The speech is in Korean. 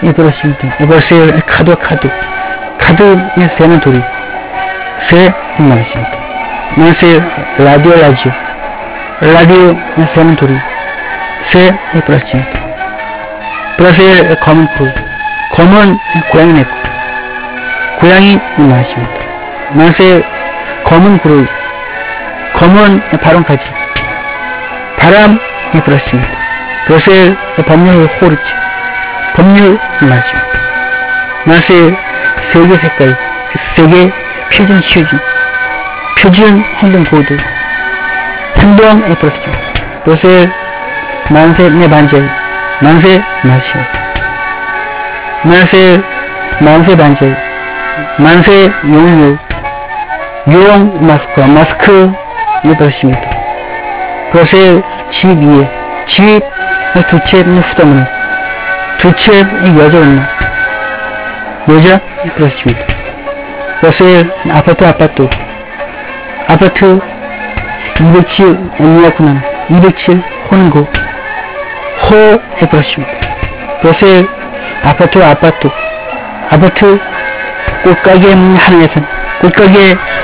브러십니다. 버스의 카드 카드의 세는 둘이 세 많습니다. 만세 라디오의 세는 둘이 세 브러십니다. 브러스의 검은 고양이 내고 고양이 많습니다. 만세 검은 구름 검은 바람까지 바람이 불었습니다. 브러셀 법률 호르츠 법률 많습니다. 만세 세계 색깔 세계 표준 행동 코드 행동이 불었습니다. 브러셀 만세 내 반자이 만세 많습니다. 만세 반자이 만세 용 마스크 입었습니다. 브러셀 집 위에 집 두 채의 후다문에 두 채의 여자 입었습니다. 브러셀 아파트 207 언니야구나 207 혼고 호 입었습니다. 브러셀 아파트 꽃가게 하나에서 꽃가게